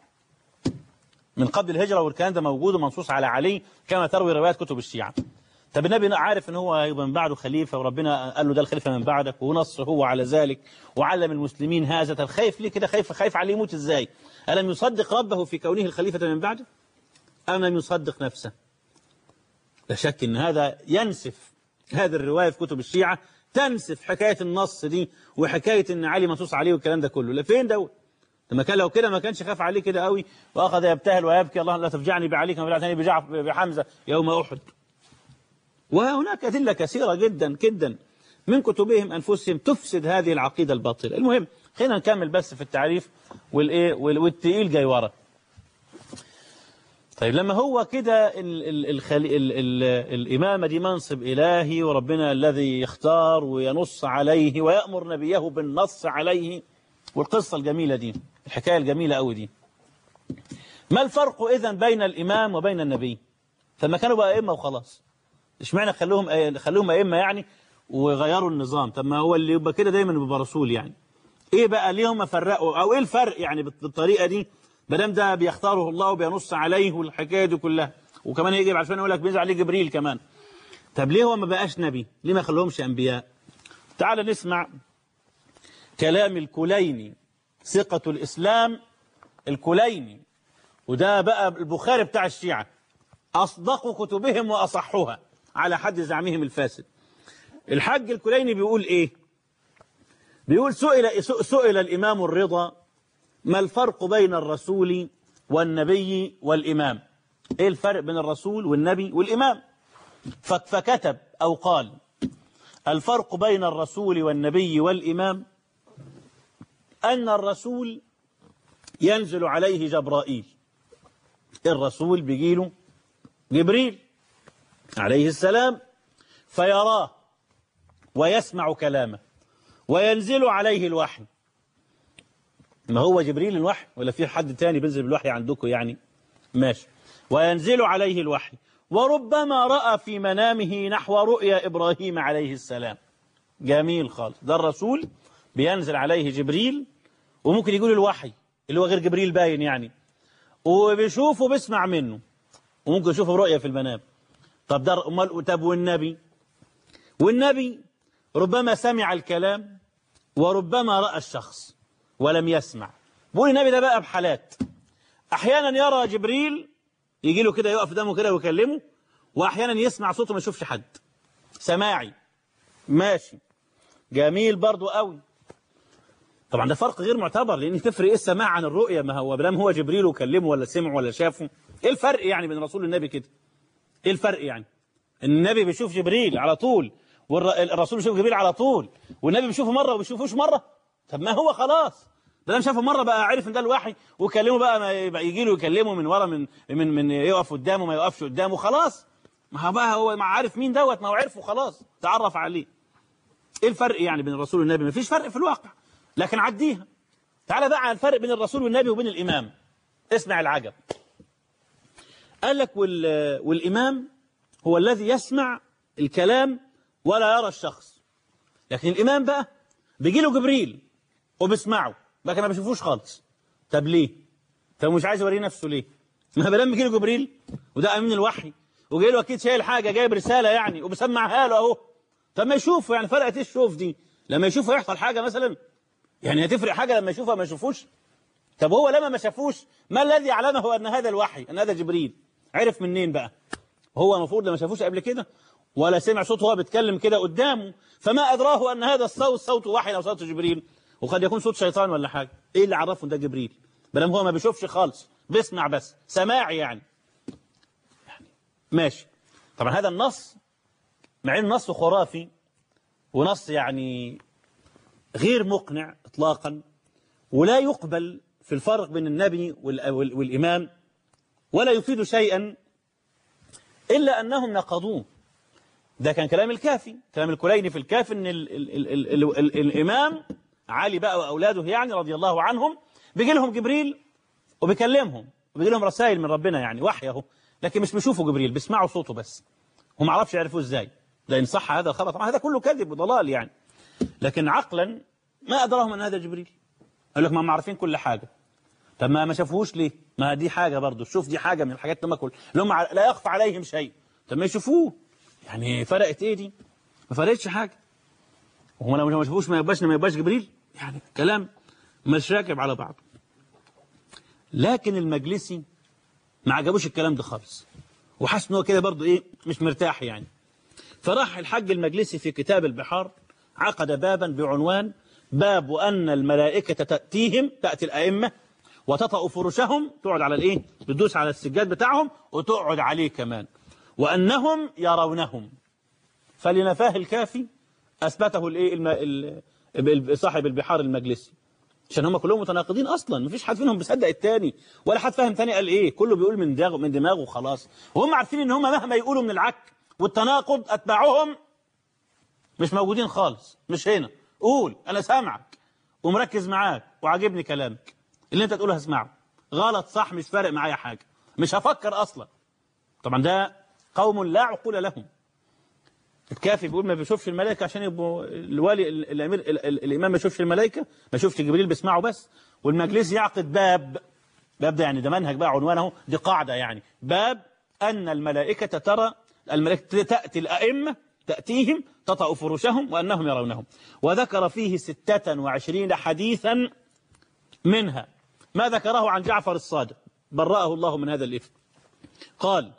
من قبل الهجرة، والكلام ده موجود ومنصوص على علي كما تروي روايات كتب الشيعة. طب النبي عارف ان هو هيبقى من بعده خليفة، وربنا قال له ده الخليفة من بعدك ونص هو على ذلك وعلم المسلمين هذا. طب خايف ليه كده؟ خايف خايف عليه يموت ازاي؟ ألم يصدق ربه في كونه الخليفة من بعده؟ أم لم يصدق نفسه؟ لا شك ان هذا ينسف، هذه الرواية في كتب الشيعة تنسف حكاية النص دي وحكاية ان علي منصوص عليه والكلام ده كله. لا فين دوت؟ لما كان لو كده ما كانش خاف عليه كده قوي واخذ يبتهل ويبكي اللهم لا تفجعني بعلي كما فجعتني بجعفر بحمزة يوم أحد. وهناك أدلة كثيرة جدا جدا من كتبهم أنفسهم تفسد هذه العقيدة الباطلة. المهم خلينا نكمل بس في التعريف والايه والتقيل جاي ورا. طيب لما هو كده الإمامة دي منصب إلهي وربنا الذي يختار وينص عليه ويأمر نبيه بالنص عليه، والقصة الجميلة دي الحكاية الجميلة قوي دي، ما الفرق إذن بين الإمام وبين النبي؟ فما كانوا بقى أئمة وخلاص، اشمعنى خلوهم خلوهم أئمة يعني وغيروا النظام؟ طب ما هو اللي يبقى كده دايما بيبقى رسول يعني. إيه بقى ليهم فرقوا أو إيه الفرق يعني بالطريقة دي؟ بدام ده بيختاره الله وبينص عليه والحكاية دي كلها، وكمان يجي عشان يقول لك بينزل عليه جبريل كمان. طب ليه هو ما بقاش نبي؟ ليه ما خلوهمش أنبياء؟ تعال نسمع كلام الكليني ثقة الإسلام الكليني، وده بقى البخاري بتاع الشيعة، أصدق كتبهم وأصحها على حد زعمهم الفاسد. الحاج الكليني بيقول إيه؟ بيقول سئل, سئل الإمام الرضا ما الفرق بين الرسول والنبي والإمام؟ إيه الفرق بين الرسول والنبي والإمام؟ فكتب أو قال الفرق بين الرسول والنبي والإمام أن الرسول ينزل عليه جبرائيل، الرسول بيجيله جبريل عليه السلام فيراه ويسمع كلامه وينزل عليه الوحي. ما هو جبريل الوحي ولا في حد تاني بينزل بالوحي عندكم يعني؟ ماشي. وينزل عليه الوحي، وربما رأى في منامه نحو رؤيا إبراهيم عليه السلام. جميل خالص. ده الرسول بينزل عليه جبريل وممكن يقول الوحي اللي هو غير جبريل باين يعني، وبيشوفه بيسمع منه وممكن يشوفه رؤيا في المنام. طب ده امال طب والنبي؟ والنبي ربما سمع الكلام وربما رأى الشخص ولم يسمع. بقول النبي ده بقى بحالات، احيانا يرى جبريل يجي له كده يقف قدامه كده ويكلمه، واحيانا يسمع صوته ما يشوفش حد. سماعي ماشي جميل برضو قوي. طبعا ده فرق غير معتبر، لان تفرق ايه السماع عن الرؤية؟ ما هو بلام هو جبريل وكلمه ولا سمع ولا شافه. ايه الفرق يعني بين الرسول والنبي كده؟ ايه الفرق يعني؟ النبي بيشوف جبريل على طول والرسول بيشوف جبريل على طول، والنبي بيشوفه مرة وبيشوفوش مرة. طب ما هو خلاص ده لما شافه مرة بقى عرف ان ده الوحي، وكلمه بقى ما يجي له يكلمه من ورا، من من من يقف قدامه ما يقفش قدامه، خلاص. ما هو بقى هو ما عارف مين دوت، ما هو عرفه خلاص، تعرف عليه. ايه الفرق يعني بين الرسول والنبي؟ ما فيش فرق في الواقع، لكن عديها. تعالى بقى على الفرق بين الرسول والنبي وبين الإمام. اسمع العجب. قال لك وال... والإمام هو الذي يسمع الكلام ولا يرى الشخص، لكن الإمام بقى بيجي له جبريل وبيسمعه، لكن ما بيشوفوش خالص. طب ليه؟ طب مش عايز يوريه نفسه ليه؟ ما بلام بيجي له جبريل وده أمين الوحي، وجاي له أكيد شايل حاجة، جايب رسالة يعني وبسمعها له أهو. طب ما يشوفه، يعني فرقت ايه الشوف دي؟ لما يشوفه يحصل حاجة مثلا؟ يعني هتفرق حاجة لما يشوفها ما يشوفوش؟ طب هو لما ما شافوش ما الذي علمه أن هذا الوحي، أن هذا جبريل؟ عرف منين بقى؟ هو المفروض لما شافوش قبل كده ولا سمع صوته وهو بيتكلم كده قدامه، فما أدراه أن هذا الصوت صوت وحي أو صوت جبريل، وقد يكون صوت شيطان ولا حاجة. إيه اللي عرفه أن ده جبريل؟ بلام هو ما بيشوفش خالص، بيسمع بس، سماعي يعني. ماشي. طبعا هذا النص مع إنه نص خرافي ونص يعني غير مقنع إطلاقا، ولا يقبل في الفرق بين النبي والإمام، ولا يفيد شيئا إلا أنهم نقضوه. ده كان كلام الكافي، كلام الكليني في الكافي، أن ال ال ال ال ال ال الإمام علي بقى وأولاده يعني رضي الله عنهم بيجي لهم جبريل وبيكلمهم وبيجي لهم رسائل من ربنا يعني وحيه، لكن مش بيشوفوا جبريل، بيسمعوا صوته بس. هم عرفش يعرفوه ازاي، ده إن صح هذا الخبر طبعا هذا كله كذب وضلال يعني، لكن عقلا ما أدراهم أن هذا جبريل. قال لك ما هم عارفين كل حاجة. طب ما ما شافوهوش ليه؟ ما دي حاجة برضه، شوف دي حاجة من الحاجات اللي هم اللي هم لا يخفى عليهم شيء. طب ما يشوفوه، يعني فرقت ايه دي؟ ما فرقتش حاجة. وهم لو ما شافوش ما يبقاش ما يبقاش جبريل، يعني كلام مش راكب على بعض. لكن المجلسي ما عجبوش الكلام ده خالص، وحس ان هو كده برضه ايه مش مرتاح يعني. فراح الحج المجلسي في كتاب البحار عقد بابا بعنوان باب أن الملائكة تأتيهم، تأتي الأئمة وتطأ فرشهم، تقعد على الإيه؟ بتدوس على السجاد بتاعهم وتقعد عليه كمان، وأنهم يرونهم. فلنفاه الكافي أثبته الإيه الم... صاحب البحار المجلسي، عشان هم كلهم متناقضين أصلا، مفيش حد فيهم بيصدق التاني ولا حد فاهم تاني قال إيه، كله بيقول من دماغه من دماغه خلاص، وهم عارفين إن هم مهما يقولوا من العك والتناقض أتباعهم مش موجودين خالص، مش هنا. قول أنا سامعك ومركز معاك وعاجبني كلامك، اللي أنت تقوله هسمعه، غلط صح مش فارق معايا حاجة، مش هفكر أصلا. طبعا ده قوم لا عقول لهم. الكافي بيقول ما بيشوفش الملائكة عشان يبقوا الوالي الأمير الإمام ما يشوفش الملائكة، ما يشوفش جبريل بيسمعه بس. والمجلس يعقد باب، باب ده يعني ده منهج بقى عنوانه، دي قاعدة يعني، باب أن الملائكة ترى، الملائكة تأتي الأئمة تأتيهم تطأ فرشهم وأنهم يرونهم. وذكر فيه ستة وعشرين حديثا، منها ما ذكره عن جعفر الصادق برأه الله من هذا الإفك. قال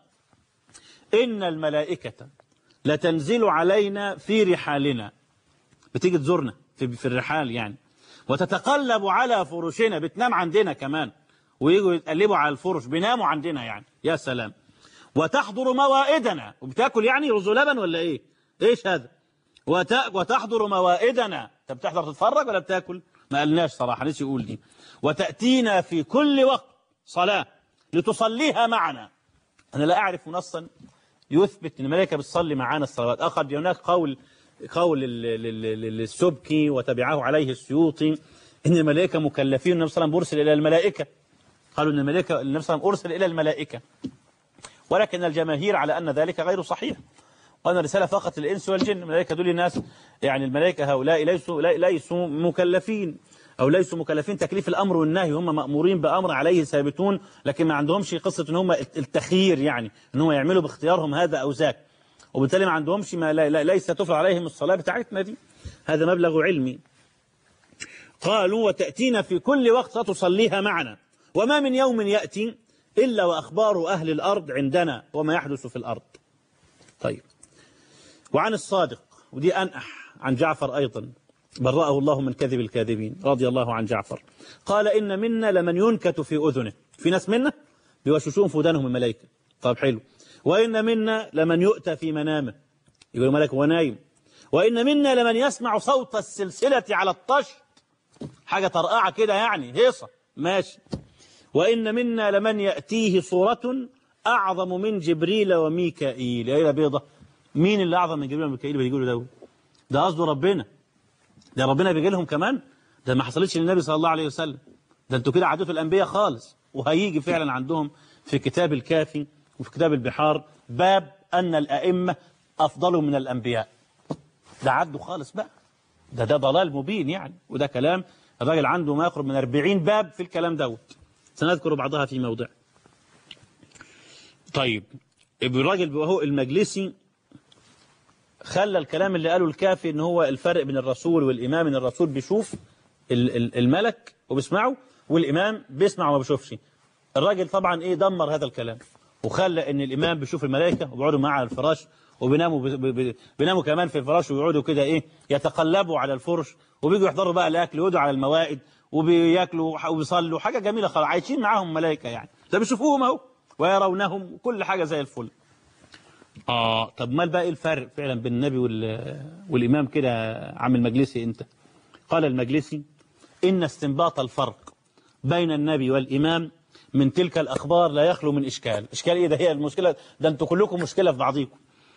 إن الملائكة لتنزل علينا في رحالنا، بتيجي تزورنا في, في الرحال يعني، وتتقلب على فرشنا، بتنام عندنا كمان، ويجوا يتقلبوا على الفرش بيناموا عندنا يعني، يا سلام. وتحضر موائدنا، وبتاكل يعني رز ولبن ولا ايه؟ ايش هذا؟ وتحضر موائدنا، طب بتحضر تتفرج ولا بتاكل؟ ما قالناش صراحة، نسي يقول دي. وتأتينا في كل وقت صلاة لتصليها معنا. أنا لا أعرف نصا يثبت أن الملائكة بتصلي معانا الصلوات. أخذ هناك قول قول السبكي وتبعه عليه السيوطي إن الملائكة مكلفين، النبي صلى الله عليه وسلم أرسل إلى الملائكة، قالوا أن الملائكة النبي صلى الله عليه وسلم أرسل إلى الملائكة، ولكن الجماهير على أن ذلك غير صحيح، وأن الرسالة فقط للإنس والجن. الملائكة دول الناس يعني، الملائكة هؤلاء ليسوا ليسوا مكلفين أو ليسوا مكلفين تكليف الأمر والنهي، هم مأمورين بأمر عليه ثابتون، لكن ما عندهمش قصة إن هم التخيير يعني إن هم يعملوا باختيارهم هذا أو ذاك، وبالتالي ما عندهمش ما ليس تفرض عليهم الصلاة بتاعتنا دي. هذا مبلغ علمي. قالوا وتأتينا في كل وقت تصليها معنا، وما من يوم يأتي إلا وأخبار أهل الأرض عندنا وما يحدث في الأرض. طيب، وعن الصادق، ودي أنأح عن جعفر أيضا برأه الله من كذب الكاذبين، رضي الله عن جعفر، قال إن منا لمن ينكت في أذنه، في ناس منا بيوشوشون في ودانهم الملائكة. طب حلو. وإن منا لمن يؤتى في منامه، يقول الملك هو نايم. وإن منا لمن يسمع صوت السلسلة على الطشت، حاجة طرقعة كده يعني هيصة ماشي. وإن منا لمن يأتيه صورة أعظم من جبريل وميكائيل. يا بيضة، مين اللي أعظم من جبريل وميكائيل بيقولوا ده؟ ده قصده ربنا، ده ربنا بيجي لهم كمان، ده ما حصلتش للنبي صلى الله عليه وسلم، ده انتوا كده عدوتوا الأنبياء خالص. وهيجي فعلا عندهم في كتاب الكافي وفي كتاب البحار باب أن الأئمة أفضل من الأنبياء. ده عدوا خالص بقى، ده ده ضلال مبين يعني. وده كلام الراجل عنده ما يقرب من أربعين باب في الكلام دوت، سنذكر بعضها في موضع. طيب الراجل وهو المجلسي خلى الكلام اللي قاله الكافي ان هو الفرق بين الرسول والإمام، ان الرسول بيشوف الملك وبيسمعه والإمام بيسمع وما بيشوفش. الراجل طبعا ايه دمر هذا الكلام وخلى ان الإمام بيشوف الملائكة وبيقعدوا معاه على الفراش وبيناموا بيناموا كمان في الفراش ويقعدوا كده ايه يتقلبوا على الفرش وبيجوا يحضروا بقى الاكل ويقعدوا على الموائد وبياكلوا وبيصلوا، حاجه جميله خالص، عايشين معاهم ملائكه يعني، ده بيشوفوهم اهو ويرونهم وكل حاجه زي الفل. اه طب ما بقى ايه الفرق فعلا بين النبي والامام كده عم المجلسي انت؟ قال المجلسي ان استنباط الفرق بين النبي والامام من تلك الاخبار لا يخلو من اشكال. اشكال ايه ده؟ هي المشكله ده انتوا كلكم مشكله في بعضيكم.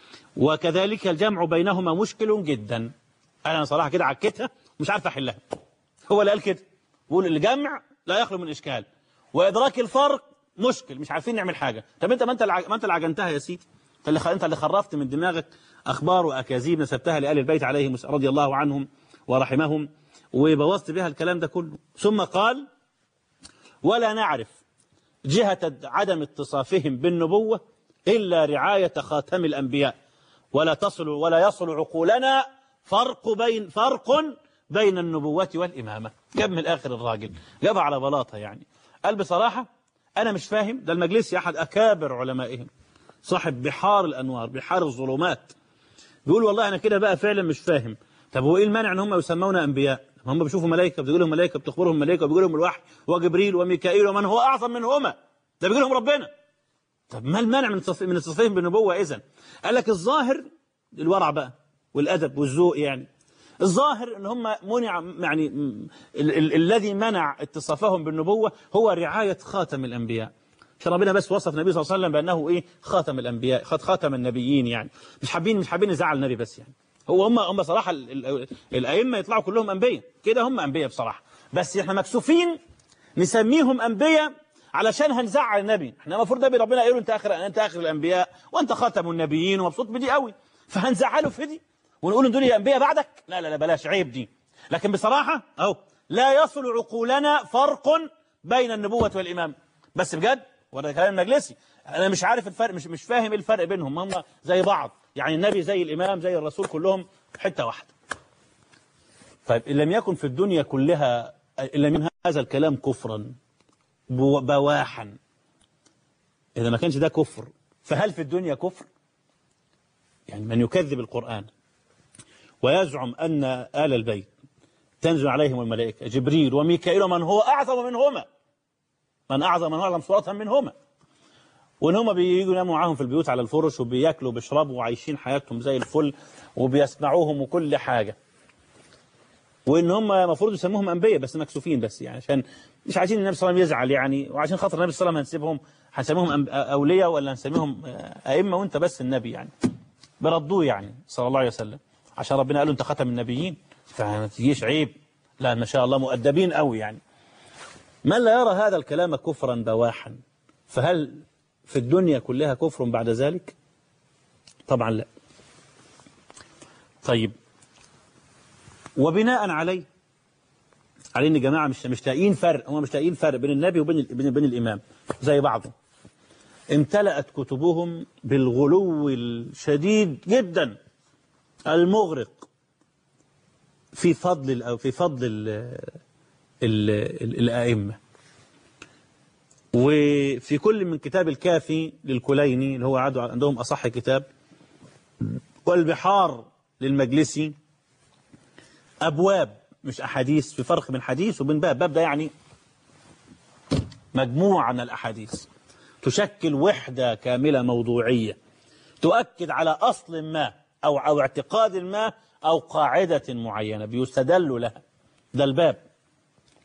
وكذلك الجمع بينهما مشكل جدا. انا صراحه كده عكتها مش عارف احلها. هو اللي قال كده، بيقول الجمع لا يخلو من اشكال وادراك الفرق مشكل، مش عارفين نعمل حاجه. طب انت ما انت ما انت اللي عجنتها يا سيدي، انت اللي انت اللي خرفت من دماغك اخبار واكاذيب نسبتها لآل البيت عليهم رضي الله عنهم ورحمهم وبوظت بها الكلام ده كله. ثم قال ولا نعرف جهة عدم اتصافهم بالنبوة إلا رعاية خاتم الأنبياء ولا تصل ولا يصل عقولنا فرق بين فرق بين النبوة والإمامة. جاب من الآخر الراجل جاب على بلاطة يعني. قال بصراحة أنا مش فاهم، ده المجلسي أحد أكابر علمائهم صاحب بحار الأنوار بحار الظلمات، بيقول والله أنا كده بقى فعلا مش فاهم. طب هو إيه المانع إن هم يسمون أنبياء؟ هم بيشوفوا ملائكة بتقول لهم ملائكة بتخبرهم ملائكة وبيقول لهم الوحي وجبريل وميكائيل ومن هو أعظم منهما، ده بيقول لهم ربنا. طب ما المانع من من اتصافهم بالنبوة إذن؟ قال لك الظاهر الورع بقى والأدب والذوق يعني. الظاهر ان هم منع يعني ال ال الذي منع اتصافهم بالنبوة هو رعاية خاتم الأنبياء. ربنا بس وصف النبي صلى الله عليه وسلم بأنه إيه خاتم الأنبياء خاتم النبيين يعني، مش حابين مش حابين نزعل النبي بس يعني. هو هم هم صراحة ال ال الأئمة يطلعوا كلهم أنبياء كده، هم أنبياء بصراحة، بس احنا مكسوفين نسميهم أنبياء علشان هنزعل النبي. احنا المفروض نبي ربنا يقول انت آخر انت آخر الأنبياء وانت خاتم النبيين ومبسوط بدي قوي، فهنزعله في دي ونقول ان دول انبياء بعدك؟ لا لا لا بلاش، عيب دي. لكن بصراحة اهو لا يصل عقولنا فرق بين النبوة والإمام. بس بجد وده كلام المجلسي، انا مش عارف الفرق، مش مش فاهم ايه الفرق بينهم، هم زي بعض يعني، النبي زي الإمام زي الرسول كلهم حتة واحدة. طيب إن لم يكن في الدنيا كلها إن لم يكن هذا الكلام كفرا بواحا، إذا ما كانش ده كفر فهل في الدنيا كفر؟ يعني من يكذب القرآن ويزعم أن آل البيت تنزل عليهم الملائكة جبريل وميكائيل ومن هو أعظم منهما، من أعظم من أعظم صورة منهما، وإن هم بييجوا يناموا معاهم في البيوت على الفرش وبياكلوا وبيشربوا وعايشين حياتهم زي الفل وبيسمعوهم وكل حاجة، وإن هم المفروض يسموهم أنبياء بس مكسوفين بس يعني عشان مش عايزين النبي صلى الله عليه وسلم يزعل يعني، وعشان خاطر النبي صلى الله عليه وسلم هنسيبهم هنسميهم أولياء ولا هنسميهم أئمة وأنت بس النبي يعني، بردوه يعني صلى الله عليه وسلم عشان ربنا قال له أنت ختم النبيين فما تجيش عيب. لا ما شاء الله مؤدبين قوي يعني. من لا يرى هذا الكلام كفرا بواحا فهل في الدنيا كلها كفر بعد ذلك؟ طبعا لا. طيب وبناء عليه على ان جماعه مش مش لاقيين فرق، هم مش لاقيين فرق بين النبي وبين بين, بين الامام زي بعضه، امتلأت كتبهم بالغلو الشديد جدا المغرق في فضل او في فضل ال ال ال الائمه. وفي كل من كتاب الكافي للكليني اللي هو عندهم اصح كتاب والبحار للمجلسي ابواب مش احاديث، في فرق بين حديث وبين باب. باب ده يعني مجموعه من الاحاديث تشكل وحده كامله موضوعيه تؤكد على اصل ما او او اعتقاد ما او قاعده معينه بيستدل لها، ده الباب.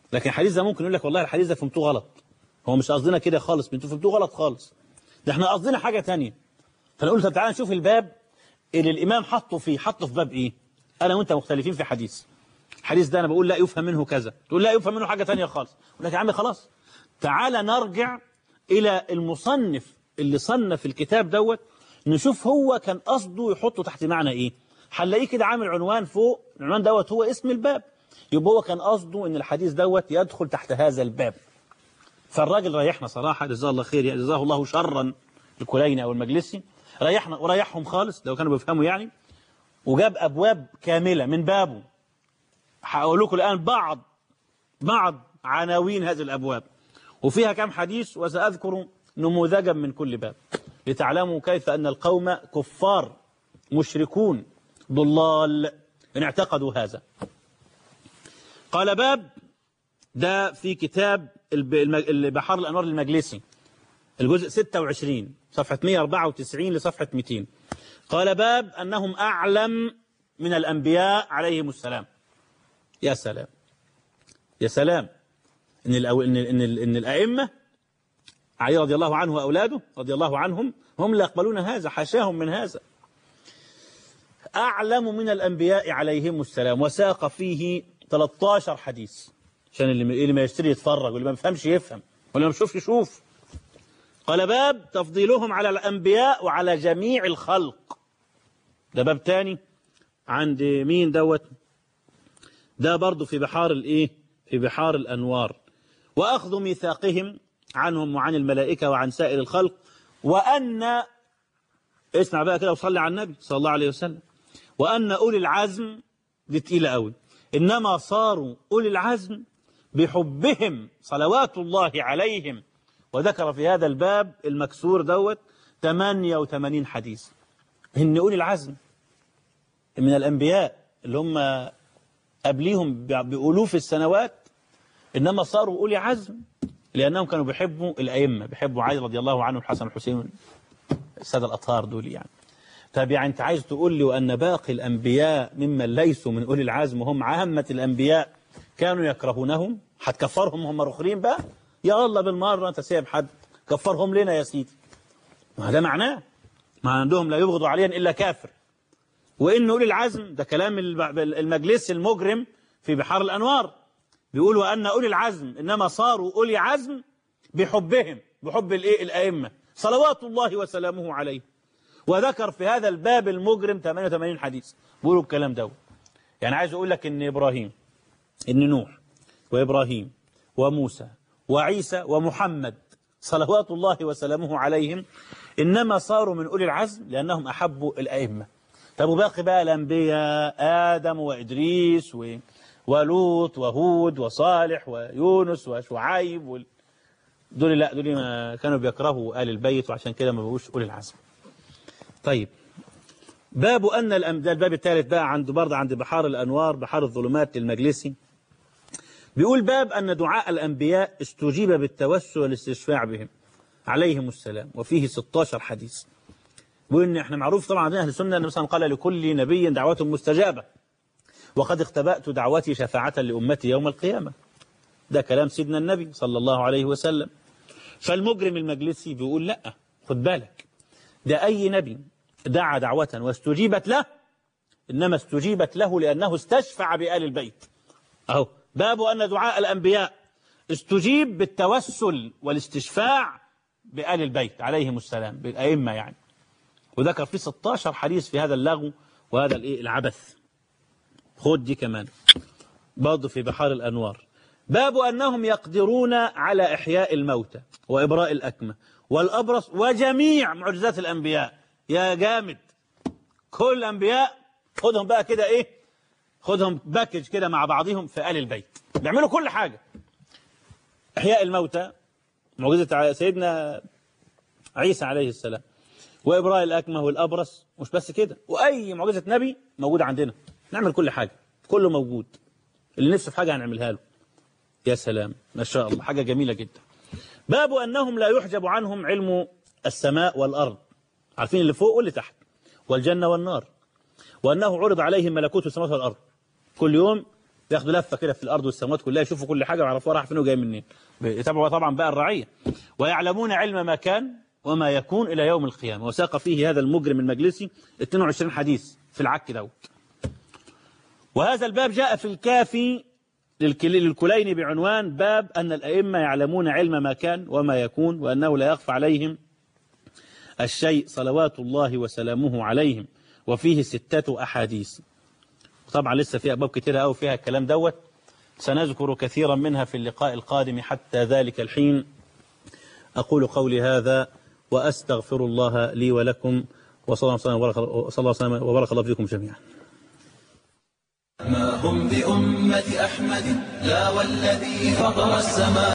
لكن الحديث ده ممكن يقول لك والله الحديث ده فهمتوه غلط، هو مش قصدنا كده خالص، انتوا فهمتوه غلط خالص، ده احنا قصدنا حاجة تانية. فنقول طب تعالى نشوف الباب اللي الإمام حطه فيه، حطه في باب إيه؟ أنا وأنت مختلفين في حديث، الحديث ده أنا بقول لا يفهم منه كذا، تقول لا يفهم منه حاجة تانية خالص، أقول لك يا عم خلاص تعالى نرجع إلى المصنف اللي صنف الكتاب دوت، نشوف هو كان قصده يحطه تحت معنى إيه. هنلاقيه كده عامل عنوان فوق، العنوان دوت هو اسم الباب، يبقى هو كان قصده إن الحديث دوت يدخل تحت هذا الباب. فالراجل ريحنا صراحة، جزاه الله خير، يعني جزاه الله شرا الكليني أو المجلسي، ريحنا وريحهم خالص لو كانوا بيفهموا يعني، وجاب أبواب كاملة من بابه. هقول لكم الآن بعض بعض عناوين هذه الأبواب، وفيها كم حديث، وسأذكر نموذجا من كل باب لتعلموا كيف أن القوم كفار مشركون ضلال إن اعتقدوا هذا. قال باب ده في كتاب بحار الأنوار المجلسي الجزء ستة وعشرين صفحة مئة وأربعة وتسعين لصفحة مئتين. قال باب أنهم أعلم من الأنبياء عليهم السلام. يا سلام يا سلام، إن, الأو... إن... إن... إن الأئمة علي رضي الله عنه وأولاده رضي الله عنهم هم لا يقبلون هذا، حاشاهم من هذا. أعلم من الأنبياء عليهم السلام، وساق فيه ثلاثة عشر حديث عشان اللي, اللي ما يشتري يتفرج، واللي ما يفهمش يفهم، واللي ما يشوفش يشوف. قال باب تفضيلهم على الأنبياء وعلى جميع الخلق. ده باب تاني عند مين دوت؟ ده برضو في بحار الايه؟ في بحار الأنوار. وأخذ ميثاقهم عنهم وعن الملائكة وعن سائر الخلق، وأن اسمع بقى كده وصلي على النبي صلى الله عليه وسلم، وأن أولي العزم دي تقيلة قوي، إنما صاروا أولي العزم بحبهم صلوات الله عليهم. وذكر في هذا الباب المكسور دوت ثمانية وثمانين حديث. إن أولي العزم من الأنبياء اللي هم قبليهم بألوف السنوات، إنما صاروا أولي عزم لأنهم كانوا بيحبوا الأئمة، بيحبوا علي رضي الله عنه، الحسن والحسين، السادة الأطهار دول يعني. طب يعني أنت عايز تقول لي وأن باقي الأنبياء ممن ليسوا من أولي العزم وهم عامة الأنبياء كانوا يكرهونهم؟ هتكفرهم هم رخرين بقى؟ يا الله بالمرة أنت سايب حد كفرهم لنا يا سيدي. ما ده معناه ما عندهم لا يبغضوا عليا إلا كافر. وإن أولي العزم ده كلام المجلس المجرم في بحار الأنوار، بيقولوا أن أولي العزم إنما صاروا أولي عزم بحبهم، بحب الإيه؟ الأئمة صلوات الله وسلامه عليه. وذكر في هذا الباب المجرم ثمانية وثمانين حديث بيقولوا الكلام ده. يعني عايز أقول لك إن إبراهيم، إن نوح وإبراهيم وموسى وعيسى ومحمد صلوات الله وسلامه عليهم إنما صاروا من أولي العزم لأنهم أحبوا الأئمة. طب وباقي بقى الأنبياء آدم وإدريس و... ولوط وهود وصالح ويونس وشعيب وال... دول لا، دول ما كانوا بيكرهوا آل البيت، وعشان كده ما بقوش أولي العزم. طيب باب أن الأنبياء، الباب الثالث بقى عند برضه عند بحار الأنوار بحار الظلمات للمجلسي، بيقول باب أن دعاء الأنبياء استجيب بالتوسل والاستشفاع بهم عليهم السلام، وفيه ستة عشر حديث. وإن احنا معروف طبعا عندنا أهل السنة أن مثلا قال لكل نبي دعوة مستجابة، وقد اختبأت دعوتي شفاعة لأمتي يوم القيامة. ده كلام سيدنا النبي صلى الله عليه وسلم. فالمجرم المجلسي بيقول لا، خد بالك، ده أي نبي دعا دعوة واستجيبت له إنما استجيبت له لأنه استشفع بآل البيت. أهو باب أن دعاء الأنبياء استجيب بالتوسل والاستشفاع بآل البيت عليهم السلام، بالأئمة يعني. وذكر فيه ستة عشر حديث في هذا اللغو وهذا العبث. خد دي كمان برضه في بحار الأنوار. باب أنهم يقدرون على إحياء الموتى وإبراء الأكمة والأبرص وجميع معجزات الأنبياء. يا جامد، كل الأنبياء خدهم بقى كده إيه، خدهم باكج كده مع بعضهم في آل البيت، بيعملوا كل حاجة. إحياء الموتى معجزة سيدنا عيسى عليه السلام، وإبراء الأكمة والأبرص، مش بس كده، وأي معجزة نبي موجودة عندنا نعمل كل حاجة، كله موجود، اللي نفسه في حاجة هنعملها له. يا سلام ما شاء الله، حاجة جميلة جدا. باب أنهم لا يحجب عنهم علم السماء والأرض، عارفين اللي فوق واللي تحت، والجنة والنار، وأنه عرض عليهم ملكوت السماوات والأرض كل يوم ياخدوا لفة كده في الأرض والسماوات كلها، يشوفوا كل حاجة ويعرفوها راح فين وجاي منين. يتابعوا طبعا بقى الرعية. ويعلمون علم ما كان وما يكون إلى يوم القيامة. وساق فيه هذا المجرم المجلسي اثنين وعشرين حديث في العك دوت. وهذا الباب جاء في الكافي للكليني بعنوان باب أن الأئمة يعلمون علم ما كان وما يكون وأنه لا يخفى عليهم الشيء صلوات الله وسلامه عليهم. وفيه ستة أحاديث. طبعا لسه في أبواب كتيرة أو فيها الكلام دوت، سنذكر كثيرا منها في اللقاء القادم. حتى ذلك الحين أقول قولي هذا وأستغفر الله لي ولكم، وصلى الله وسلم وبارك الله فيكم جميعا. ما هم بأمة أحمد لا والذي فطر السماء